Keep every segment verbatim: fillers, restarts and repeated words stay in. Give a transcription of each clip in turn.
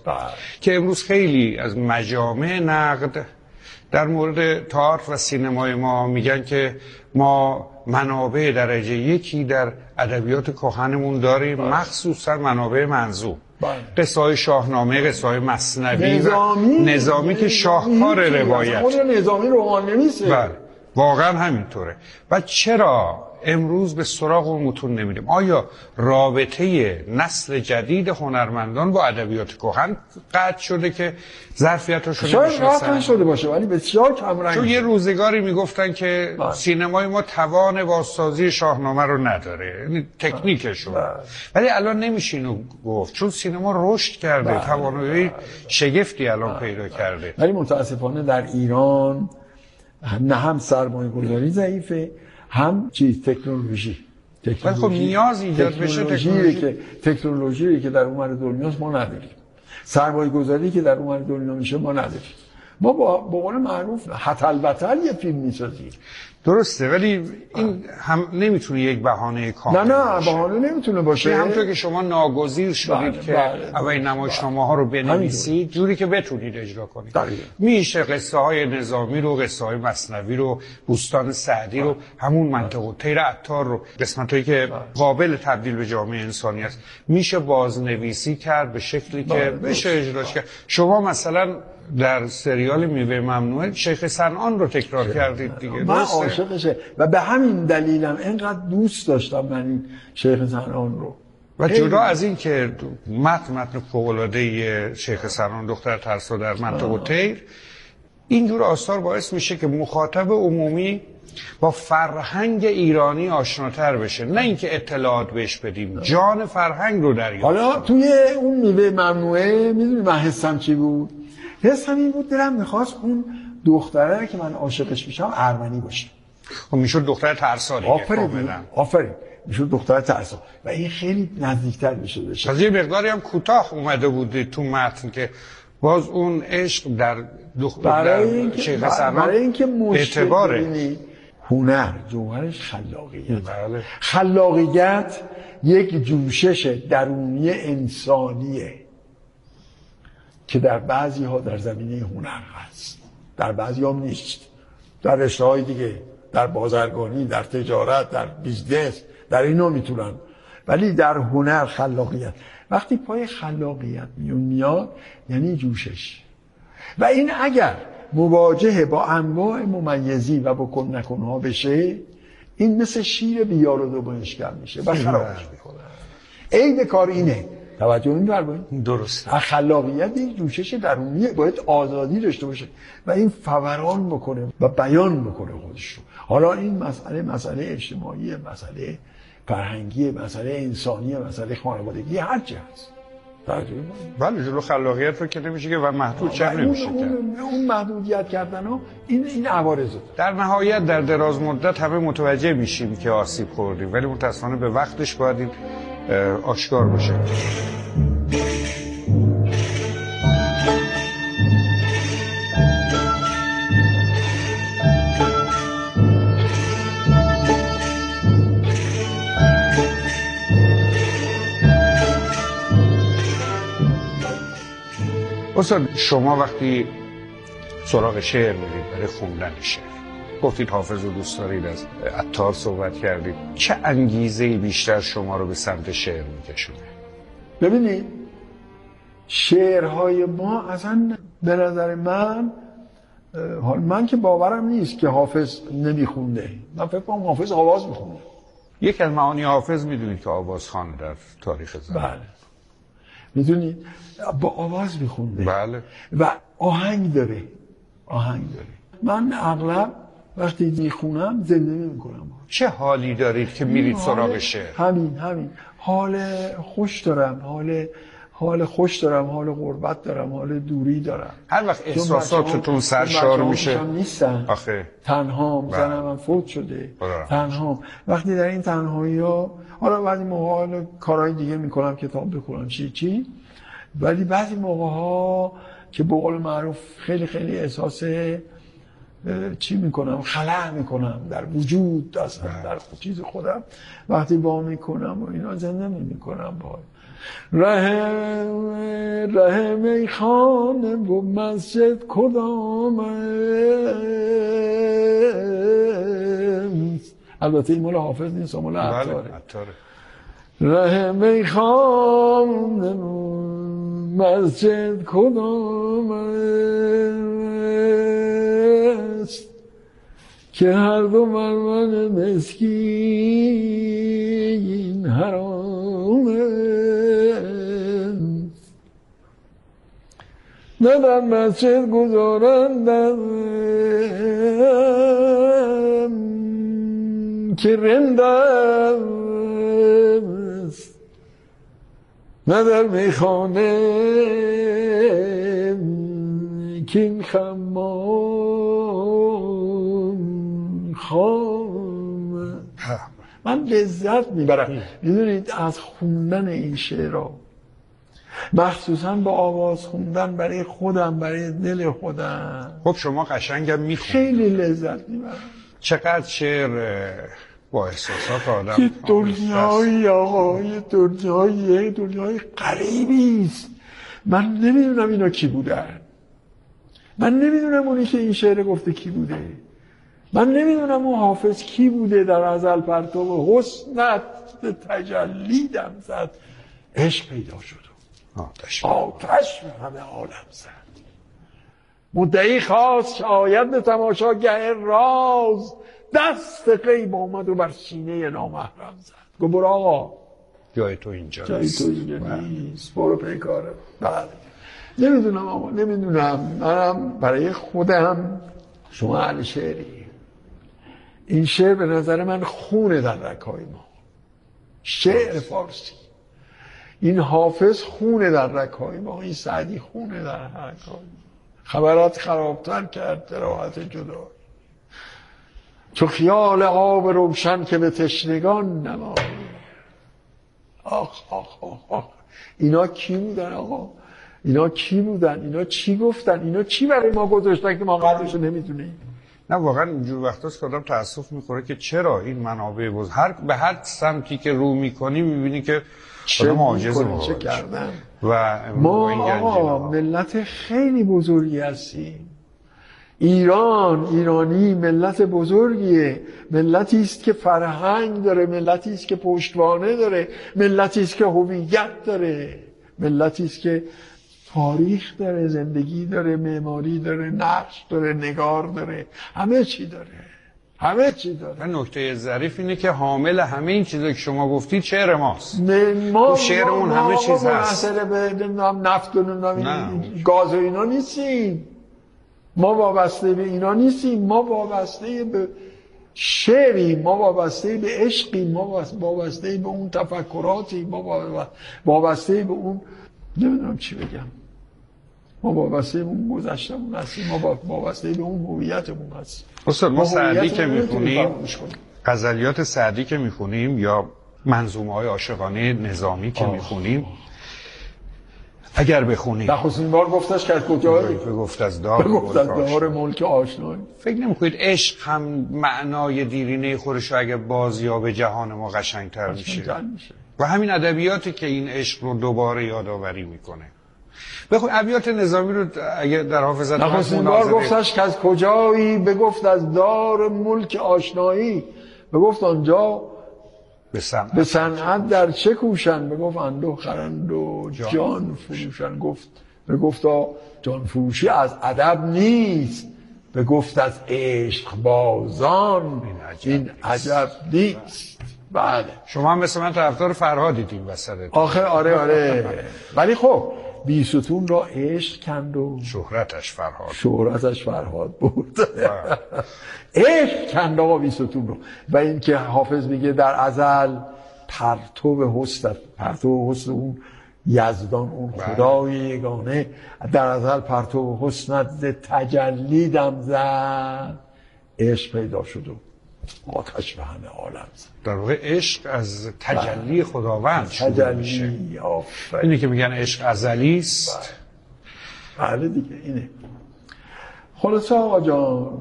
بله. که امروز خیلی از مجامع نقد در مورد تئاتر و سینمای ما میگن که ما منابع درجه یکی در ادبیات کهنمون داریم، بله. مخصوصا منابع منظوم، بله. قصه های شاهنامه، قصه های مثنوی نظامی و نظامی که شاهکار روایت، خود نظامی رمان‌نویسه. بله واقعا همینطوره. و چرا امروز به سراغ اون متون نمیریم؟ آیا رابطه نسل جدید هنرمندان با ادبیات کهن قطع شده که ظرفیتاشون شاید قطع شده باشه ولی بسیار کم رنگ. چون یه روزگاری میگفتن که بله. سینمای ما توان بازسازی شاهنامه رو نداره، یعنی تکنیکشون، بله. ولی الان نمیشه اینو گفت چون سینما رشد کرده، بله. توانایی بله. شگفتی الان بله. پیدا کرده. ولی متاسفانه در ایران نه هم سرمایه‌گذاری ضعیفه، هم چیز تکنولوژی. تکنولوژی خب نیاز ایجاد بشه تکنولوژی که تکنولوژی که در اون دنیاست ما نداریم. سرمایه‌گذاری که در اون دنیا میشه ما نداریم. ما با به قول معروف حتل بتل یه فیلم میسازیم. درسته ولی این هم نمیتونه یک بهانه کامل نه نه بهانه نمیتونه باشه. همونطور که شما ناگزیر شدید بله، که بله، اولین نمایشنامه ها رو بنویسید جوری که بتونید اجرا کنید. دقیقا. میشه قصه های نظامی رو، قصه های مثنوی رو، بوستان سعدی رو، همون منطقه طیر عطار رو، قسمتایی که بله. قابل تبدیل به جامعه انسانی است میشه بازنویسی کرد به شکلی که بله. بشه اجراش کرد. شما مثلا در سریال میوه ممنوعه شیخ صنعان رو تکرار شیخ. کردید دیگه. من عاشقشه و به همین دلیلم اینقدر دوست داشتم من این شیخ صنعان رو. و جدا از این که متن متن فوق‌العاده شیخ صنعان دختر ترسا در منطقه طیر اینجور آثار باعث میشه که مخاطب عمومی با فرهنگ ایرانی آشناتر بشه، نه اینکه اطلاعات بهش بدیم، جان فرهنگ رو دریافت. حالا توی اون میوه ممنوعه میدونی من حسم چی بود؟ حسم این بود دلم میخواست اون دختره که من عاشقش میشم ارمنی باشه. خب میشد دختر ترسا دیگه. آفرین آفرین میشد دختر ترسا و این خیلی نزدیکتر میشد بشه. از یه مقداری هم کوتاه اومده بود تو متن که باز اون عشق در دختر شیخ صنعان برای اینکه اعتباره. هنر جوهرش خلاقیت. بله. خلاقیت یک جوشش درونی انسانیه که در بعضی ها در زمینه هنر هست، در بعضی ها نیست، در رشته های دیگه، در بازرگانی، در تجارت، در بیزنس، در اینا میتونن، ولی در هنر خلاقیت وقتی پای خلاقیت میاد یعنی جوشش. و این اگر مواجهه با انواع ممیزی و با کن نکنها بشه این مثل شیر بیار و دو بنشکن میشه و خرابش میکنه. عیب کار اینه توجه این فرمایید درسته. خلاقیت یک جوشش درونیه، باید آزادی داشته باشه و این فوران بکنه و بیان بکنه خودش رو. حالا این مسئله مسئله اجتماعی، مسئله فرهنگی، مسئله انسانی، مسئله خانوادگی، هر چی هست. بله جلو خلاقیت رو که نمیشه که و محدود چه نمیشه اون, اون, اون محدودیت کردن ها این این عوارض در نهایت در دراز مدت همه متوجه میشیم که آسیب خوردیم، ولی متاسفانه به وقتش باید این آشکار بشه. استاد شما وقتی سراغ شعر میرید برای خوندن شعر، گفتید حافظ رو دوست دارید، از عطار صحبت کردید، چه انگیزه‌ای بیشتر شما رو به سمت شعر میکشونه؟ ببینید شعرهای ما اصلا به نظر من، حال من که باورم نیست که حافظ نمیخونده، من فکر کنم حافظ آواز میخونه. یک از معانی حافظ میدونید که آوازخوانه در تاریخ زمان. بله میدونید با آواز میخونده. بله. و آهنگ داره، آهنگ داره. من اغلب وقتی میخونم زنده نمیکنم. چه حالی دارید که میرید سراغ شعر؟ همین همین حال خوش دارم، حال حال خوش دارم، حال غربت دارم، حال دوری دارم. هر وقت احساساتتون سرشار میشه نیستم آخه تنها، زنم من فوت شده تنها. وقتی در این تنهایی ها، حالا بعضی موقع حالا کارهای دیگه میکنم، کتاب بخونم چی چی، ولی بعضی موقع ها که به قول معروف خیلی خیلی احساس چی میکنم، خلأ میکنم در وجود، اصلا در چیز خودم، وقتی با میکنم و اینا زنده نمیکنم باید. ره ره میخانه و مسجد کدام است؟ البته این مال حافظ نیست، مال عطاره. ره میخانه و مسجد کدام است که هر دو بر من مسکین حرام است. نه در مسجد گذارندم که رندم است، نه در میخانه که این خمام خام. من لذت میبرم میدونید از خوندن این شعرها، مخصوصا با آواز خوندن برای خودم، برای دل خودم. خب شما قشنگم میخونید، خیلی لذت میبرم. چقدر شعر با احساسات آدم. یه دنیایی آقا، یه دنیایی دنیای غریبی است. من نمیدونم اینا کی بودن، من نمیدونم اونی که این شعر گفته کی بوده، من نمیدونم اون حافظ کی بوده. در ازل پرتو حسنت تجلی دم زد، عشق پیدا شد، آتش آتش به همه عالم زد. مدعی خواست شاید به تماشاگه راز، دست غیب آمد و بر سینه نامحرم زد. گفت برو آقا، جای تو اینجا جای نیست، تو اینجا نیست، برو پیکاره. بله نمیدونم آقا، نمیدونم. منم برای خودم، شما اهل شعری، این شعر به نظر من خونه در رگ‌های ما، شعر فارسی. این حافظ خونه در رگ‌های ما، این سعدی خونه در رگ‌های ما. خبرات خرابتر کرد تراحت جدا، چو خیال آب روشن که به تشنگان نمایی. آخ آخ آخ آخ، اینا کی بودن آقا؟ اینا کی بودن؟ اینا چی گفتن؟ اینا چی برای ما گذاشتن که ما قدرشو نمیدونیم؟ نه واقعا اینجور وقتاست که آدم تأسف میخوره که چرا این منابع بزرگ هر به هر سمتی که رو میکنی میبینی که چه معجزه چه کردن. و ما آقا ملت خیلی بزرگی هستیم. ایران، ایرانی ملت بزرگیه، ملتی است که فرهنگ داره، ملتی است که پشتوانه داره، ملتی است که هویت داره، ملتی است که تاریخ داره، زندگی داره، معماری داره، نقش داره، نگار داره، همه چی داره، همه چی داره. نکته ظریف اینه که حامل همه این چیزا که شما گفتید شعر ماست. ما شعرمون ما همه چیز هست. مسئله به نفت و گاز و اینا نیستیم، ما وابسته به اینا نیستیم، ما وابسته به شعریم، ما وابسته به عشقیم، ما وابسته به اون تفکراتی، ما وابسته به اون، نمیدونم چی بگم، ما وابسته به اون گذشتمون هستیم، ما وابسته به اون هویتمون هستیم. استاد ما سعدی که میخونیم، غزلیات سعدی که میخونیم یا منظومه های عاشقانه نظامی که میخونیم، اگر بخونیم نخستین بار گفتش که از کجا گفت از دار گفت از دار ملک آشنایی. فکر نمی‌کنید عشق هم معنای دیرینه خودش رو اگه بازیاب جهان ما قشنگتر میشه؟ و همین ادبیاتی که این عشق رو دوباره یادآوری میکنه. بخون ابیات نظامی رو اگه در حافظت نخستین بار گفتش که از کجایی، بگفت از دار ملک آشنایی، بگفت آنجا به صنعت, به صنعت در چه کوشن، بگفت اندوه خرند و جان, جان فروشن. گفت بگفت جان فروشی از ادب نیست، بگفت از عشق بازان این عجب نیست. بله شما هم مثل من طرفدار فرهادید این وسط. آخه آره آره ولی خب بیستون را عشق کند و شهرتش فرهاد شهرتش فرهاد بود. عشق کند آقا بیستون رو. و این که حافظ میگه در ازل پرتو حسن، پرتو حسن اون یزدان، اون خدای یگانه، در ازل پرتو حسنت ز تجلی دم زد، عشق پیدا شد و آتش به همه عالم زد. در واقع عشق از تجلی خداوند شروع میشه. اینه که میگن عشق ازلی است. بله دیگه اینه. خلاصه آقا جان،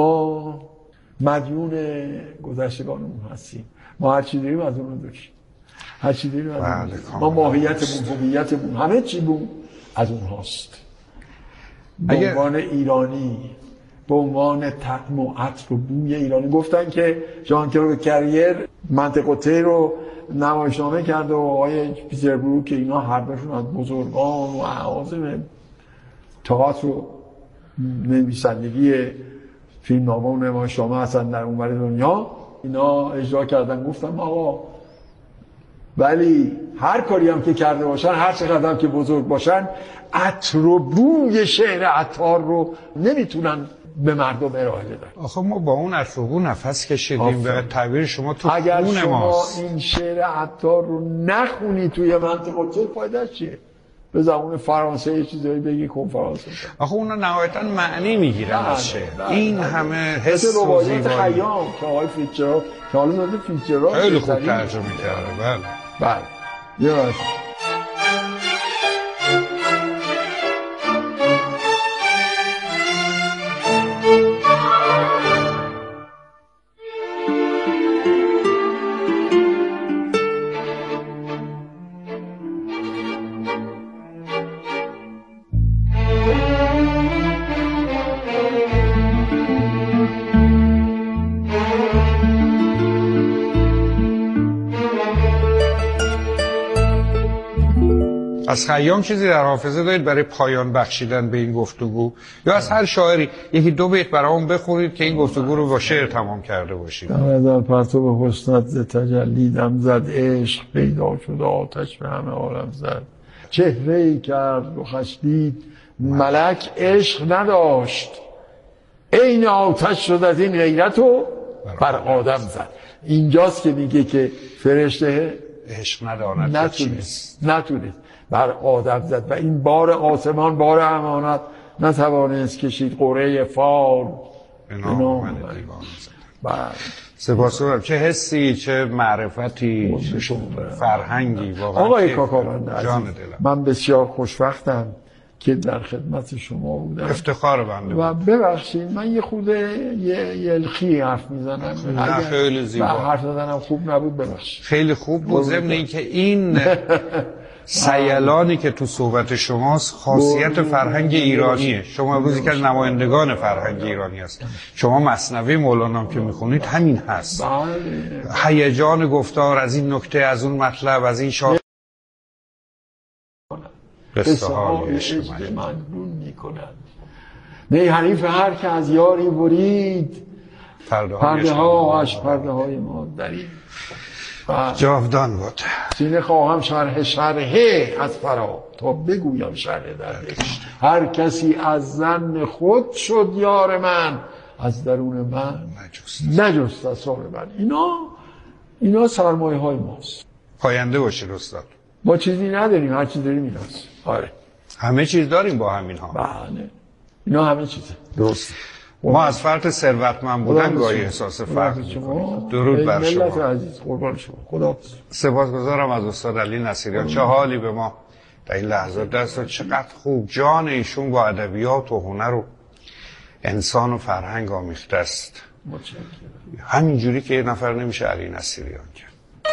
ما مدیون گذشتگانمون هستیم، ما هر چی داریم از اون رو داشتیم. هر چی داریم ما ماهیتمون، هویتمون، همه چی بود از اونهاست. به اگه... عنوان ایرانی، به عنوان طعم و عطر و بوی ایرانی. گفتن که ژان کلود کریر منطقه تی رو نمایشنامه کرده و آقای پیتر بروک که اینا هر دوشون از بزرگان و اعاظم تئاتر و نویسندگی فیلمنامه و نمایشنامه هستن در اونور دنیا، اینا اجرا کردن. گفتم آقا ولی هر کاری هم که کرده باشن، هر چقدر هم که بزرگ باشن، عطر و بوی شعر عطار رو نمیتونن به مردم ارائه بدن. آخه ما با اون عطر و بو نفس کشیدیم. به تعبیر شما تو اگر خون شما ماست. این شعر عطار رو نخونی توی منطقه چه فایدهش چیه؟ به زبان فرانسه یه چیزایی بگی کنفرانس. آخه اونا نهایتا معنی میگیرن از شعر. این همه حس مثل و روایت زیبایی. خیام که آقای فیتزجرالد که حالا داده فیتزجرالد خیلی خوب ترجمه کرده. بله بله یه راست. از خیام چیزی در حافظه دارید برای پایان بخشیدن به این گفتگو؟ یا از هر شاعری یکی دو بیت برامون بخونید که این گفتگو رو با شعر تمام کرده باشید. در پرتو حسنت ز تجلی دم زد، عشق پیدا شد آتش به همه عالم زد. چهره‌ای کرد و خشدید ملک، عشق نداشت عین آتش شد از این غیرت و بر آدم زد. اینجاست که میگه که فرشته عشق نداند نتونست نتونست بر آدم زد و این بار آسمان، بار امانت نتوانست کشید، قره فال به نام من دیوانه زد. بله سپاسگزارم. چه حسی، چه معرفتی، چه فرهنگی واقعا. آقای کاکاوند جان عزیز، دلم، من بسیار خوشوقتم که در خدمت شما بودم. افتخار بنده و ببخشید من یه خود یه یلخی حرف میزنم. نه خیلی زیبا. حرف زدنم خوب نبود ببخشید. خیلی خوب بود. ضمن اینکه این سیلانی که تو صحبت شماست خاصیت فرهنگ ایرانیه. شما امروز که نمایندگان فرهنگ ایرانی هست. شما مثنوی مولانا که میخونید همین هست. هیجان گفتار از این نکته، از اون مطلب، از این شاعر قصه های عشق مجنون میکنند. نی حریف هر که از یاری برید، پرده ها اش پرده های ما درید. جاودان بود. سینه خواهم شرح شرحه از فرا تا بگویم شرح درده. هر کسی از زن خود شد یار من، از درون من نجست اسرار من. اینا اینا سرمایه های ماست. پاینده باشید استاد. ما چیزی نداریم، هر چیز داریم ایناست. آره همه چیز داریم با همین ها. بله اینا همه چیزه. درست. ما از فرط ثروتمند بودن گاهی احساس فقر می‌کنیم. درود بر شما. ملت عزیز قربان شما. خداحافظ. سپاسگزارم از استاد علی نصیریان. چه حالی به ما در این لحظات دست داد. چقدر خوب جان ایشون با ادبیات و هنر و انسان و فرهنگ آمیخته است. متشکرم. همینجوری که یه نفر نمیشه علی نصیریان کرد.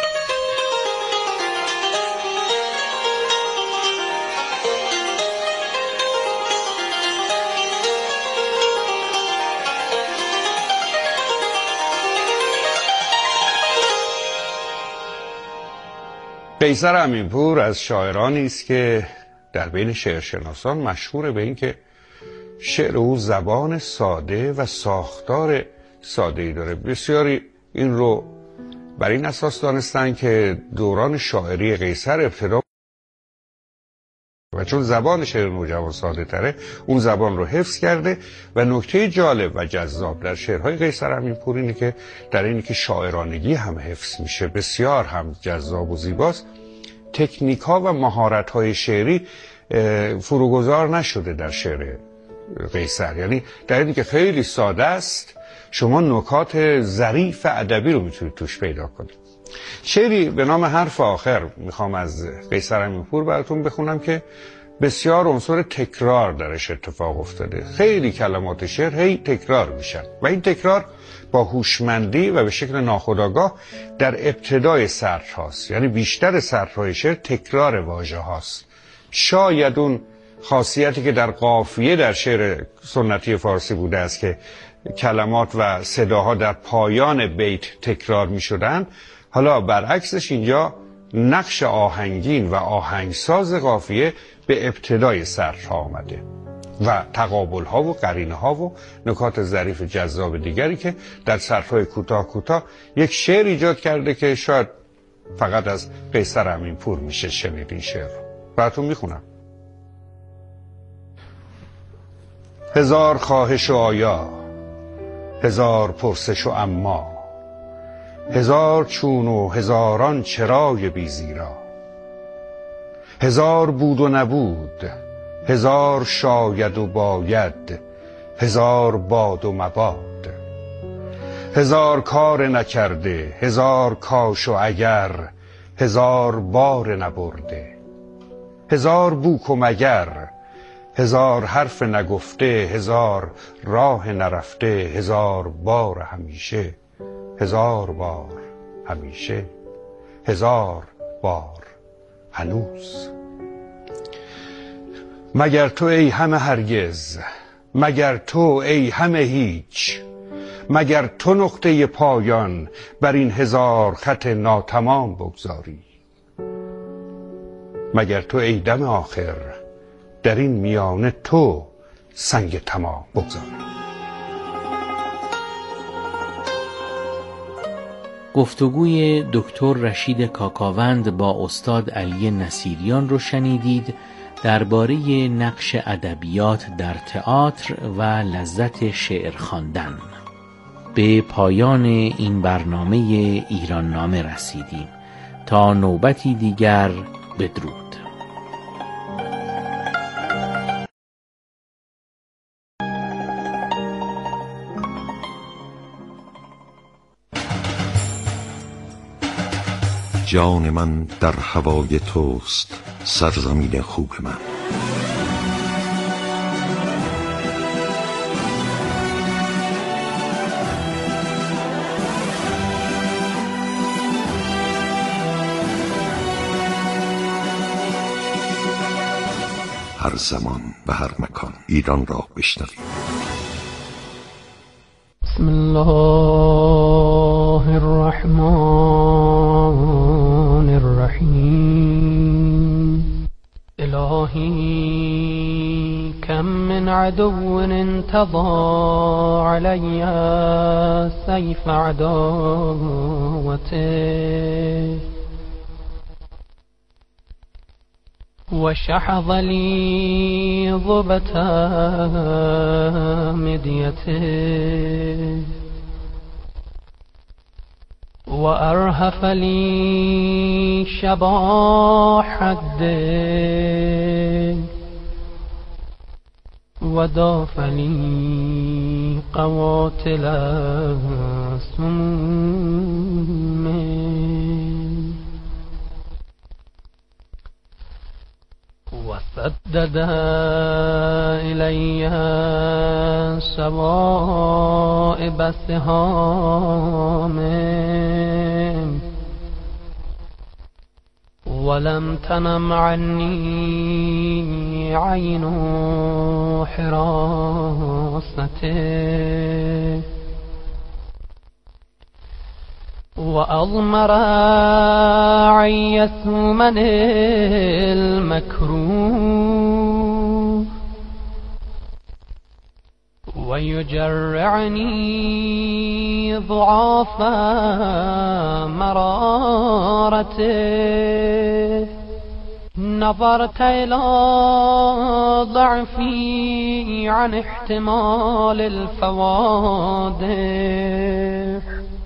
قیصر امینپور از شاعرانی است که در بین شعرشناسان مشهور به این که شعر او زبان ساده و ساختار ساده‌ای داره. بسیاری این رو بر این اساس دانستن که دوران شاعری قیصر ابتدا و چون زبان شعر نوجوان ساده تره اون زبان رو حفظ کرده و نکته جالب و جذاب در شعرهای قیصر امینپور اینه که در اینی که شاعرانگی هم حفظ میشه، بسیار هم جذاب و زیباست. تکنیک ها و مهارت های شعری فروگذار نشده در شعر قیصر، یعنی در اینی که خیلی ساده است شما نکات ظریف ادبی رو میتونید توش پیدا کنید. شعری به نام حرف آخر میخوام از قیصر امینپور براتون بخونم که بسیار عنصر تکرار درش اتفاق افتاده. خیلی کلمات شعر هی تکرار میشن و این تکرار با هوشمندی و به شکل ناخودآگاه در ابتدای سطر هاست. یعنی بیشتر سطرهای شعر تکرار واژه هاست. شاید اون خاصیتی که در قافیه در شعر سنتی فارسی بوده است که کلمات و صداها در پایان بیت تکرار می شدن، حالا برعکسش اینجا نقش آهنگین و آهنگساز قافیه به ابتدای سطرها آمده و تقابل ها و قرینه ها و نکات ظریف جذاب دیگری که در سطرهای کوتاه کوتاه یک شعر ایجاد کرده که شاید فقط از قیصر امینپور میشه شنید این شعر. براتون میخونم. هزار خواهش و آیا، هزار پرسش و اما، هزار چون و هزاران چرای بیزیرا، هزار بود و نبود، هزار شاید و باید، هزار باد و مباد، هزار کار نکرده، هزار کاش و اگر، هزار بار نبرده، هزار بوک و مگر، هزار حرف نگفته، هزار راه نرفته، هزار بار همیشه، هزار بار همیشه، هزار بار هنوز. مگر تو ای همه هرگز، مگر تو ای همه هیچ، مگر تو نقطه پایان بر این هزار خط ناتمام بگذاری، مگر تو ای دم آخر در این میانه تو سنگ تمام بگذاری. گفتگوی دکتر رشید کاکاوند با استاد علی نصیریان رو شنیدید درباره نقش ادبیات در تئاتر و لذت شعر خواندن. به پایان این برنامه ایران نامه رسیدیم. تا نوبتی دیگر، بدرود. جان من در هوای توست، سرزمین خوب من. هر زمان و هر مکان ایران را بشنوید. بسم الله الرحمن الرحیم. الهی کم من عدو انتظى علی سیف عداوته وشحذ لي ضبة مديته وأرهف لي شباح الدين وداف لي قواتل السموم وسدد إلي سوائب سهام ولم تنم عني عين حراسته وأضمر عي ثمن المكروه ويجرعني ضعاف مرارته نظرت إلى ضعفي عن احتمال الفوادح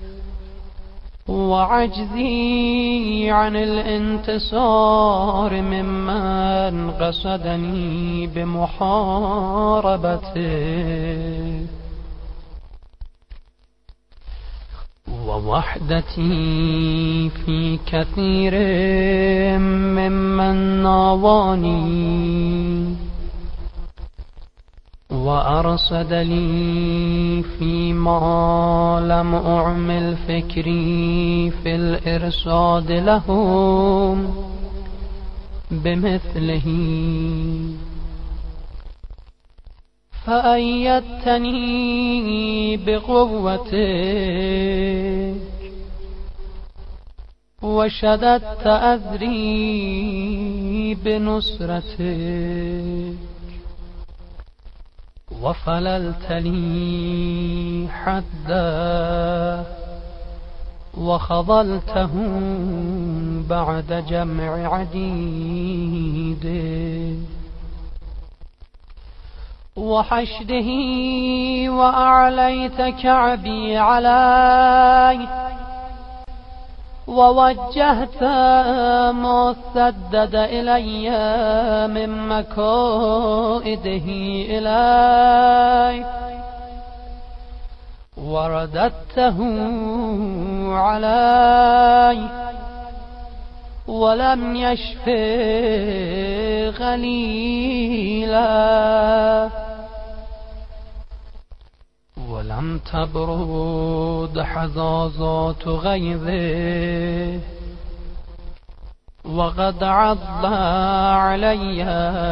وعجزي عن الانتصار ممن قصدني بمحاربته ووحدتي في كثير ممن ناواني وأرصد لي فيما لم أعمل فكري في الإرشاد لهم بمثله فأيدتني بقوتك وشددت أذري بنصرتك وفللت لي حدا وخضلته بعد جمع عديد وحشده وأعليت كعبي علي ووجهت ما سدد إلي من مكائده إلي ورددته علي ولم يشف غليلا ولم تبرد حظاظات غيظه وقد عض علي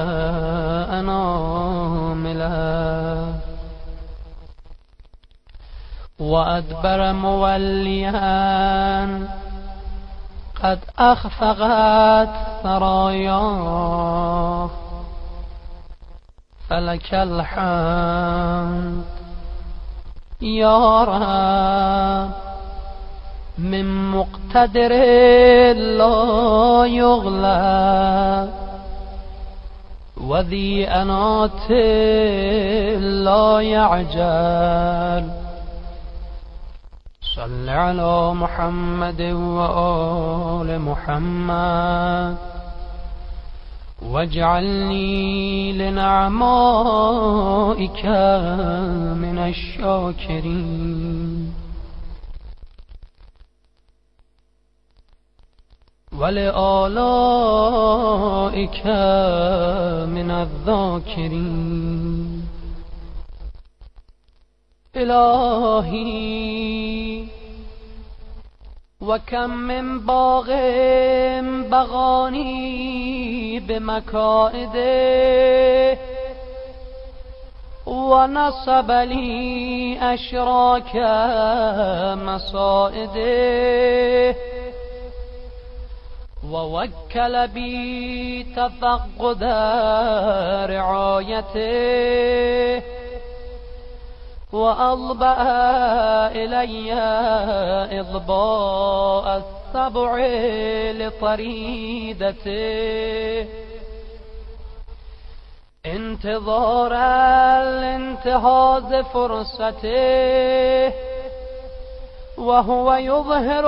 أناملا وأدبر موليا قد أخفقت ثراياه فلك الحمد يا رب من مقتدر لا يغلب وذي أنات لا يعجل صل على محمد وآل محمد واجعلني لنعمائك من الشاكرين ولآلائك من الذاكرين إلهي وكم من باغ بغاني بمكائده ونصب لي أشراك مصائده ووكل بي تفقد رعايته وأضبأ إلي إضباء السبع لطريدته انتظار الانتهاز فرصته وهو يظهر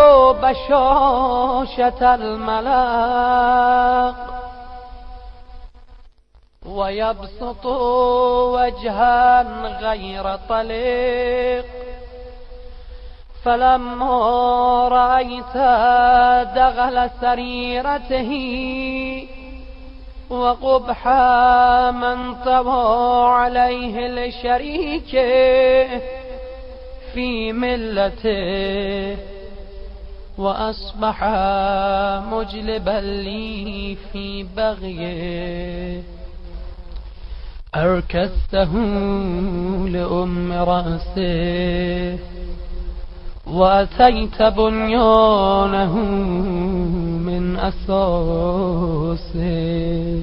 بشاشة الملاق ويبسط وجها غير طليق فلما رأيت دغل سريرته وقبح من طوى عليه الشريك في ملته وأصبح مجلبا لي في بغيه أركسته لأم رأسه وأتيت بنيانه من أساسه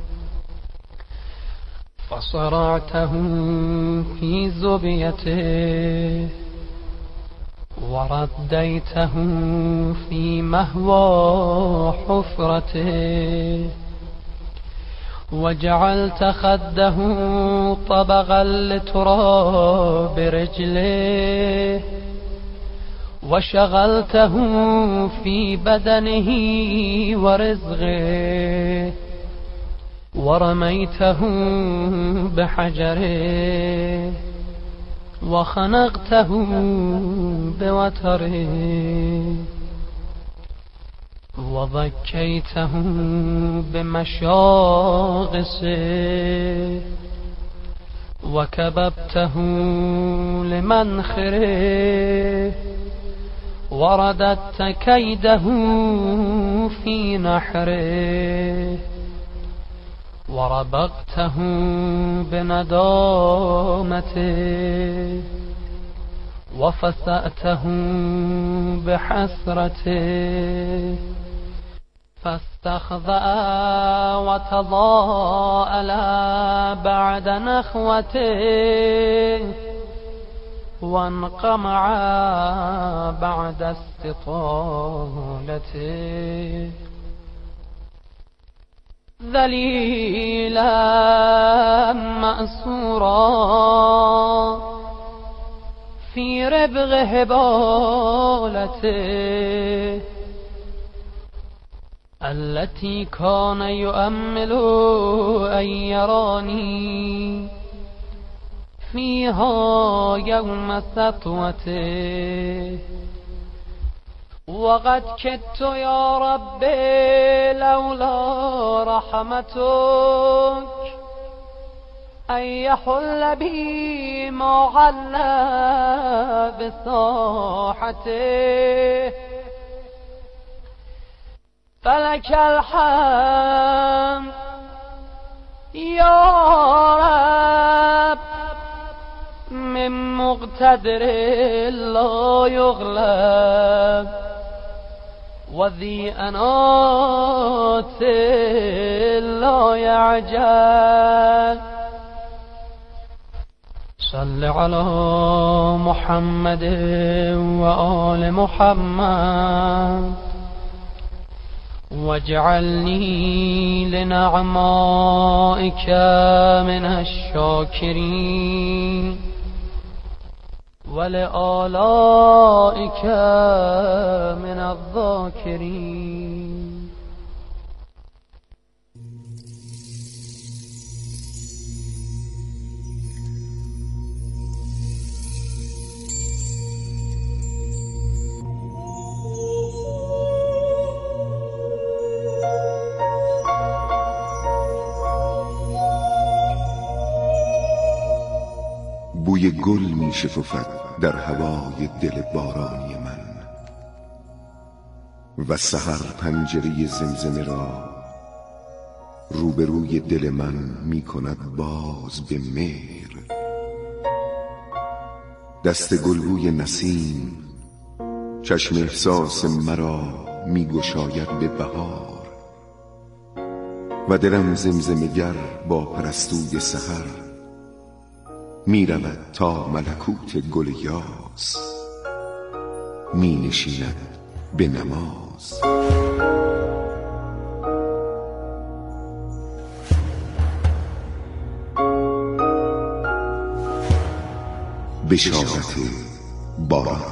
فصرعته في زبيته ورديته في مهوى حفرته وجعلت خده طبقا لتراب رجله وشغلته في بدنه ورزقه ورميته بحجره وخنقته بوتره وضكيته بمشاغسه وكببته لمنخره ورددت كيده في نحره وربقته بندامته وفسأته بحسرته فاستخذأ وتضاءل بعد نخوته وانقمع بعد استطالته ذليلا مأسورا في ربغ هبالته التي كان يؤمل أن يراني فيها يوم سطوته وقد كدت يا رب لولا رحمتك أن يحل بي ما حل بساحته فلك الحمد يا رب من مقتدر لا يغلب وذي أنات لا يعجل صل على محمد وآل محمد واجعلني لنعمائك من الشاكرين ولآلائك من الذاكرين. بوی گل می شکفد در هوای دل بارانی من و سحر پنجره زمزمه را روبروی دل من می کند باز به مهر. دست گلبوی نسیم چشم احساس مرا می گشاید به بهار و دلم زمزمه گر با پرستوی سحر می رود تا ملکوت گل یاس می نشیند به نماز. بشارت باران.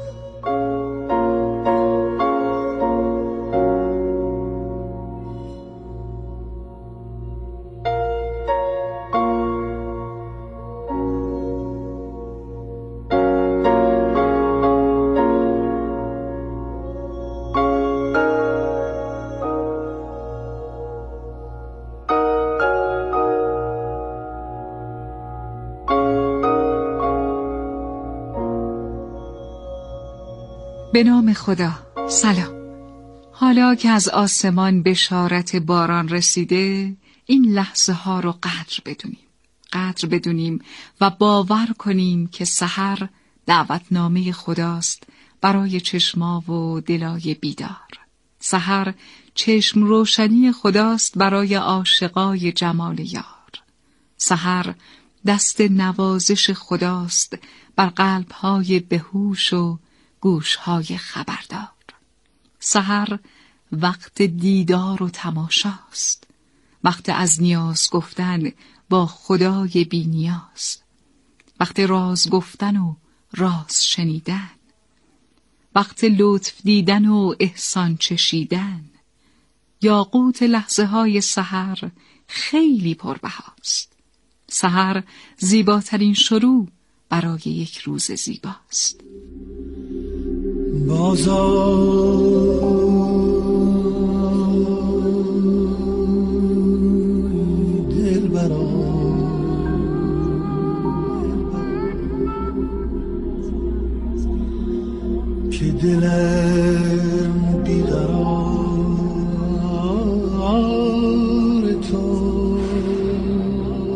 به نام خدا. سلام. حالا که از آسمان بشارت باران رسیده، این لحظه ها رو قدر بدونیم. قدر بدونیم و باور کنیم که سحر دعوتنامه خداست برای چشما و دلای بیدار. سحر چشم روشنی خداست برای عاشقای جمال یار. سحر دست نوازش خداست بر قلب‌های بهوش و گوش‌های خبردار. سحر وقت دیدار و تماشاست، وقت از نیاز گفتن با خدای بی نیاز، وقت راز گفتن و راز شنیدن، وقت لطف دیدن و احسان چشیدن. یاقوت لحظه های سحر خیلی پربهاست. سحر زیباترین شروع برای یک روز زیباست. دل برام که دلم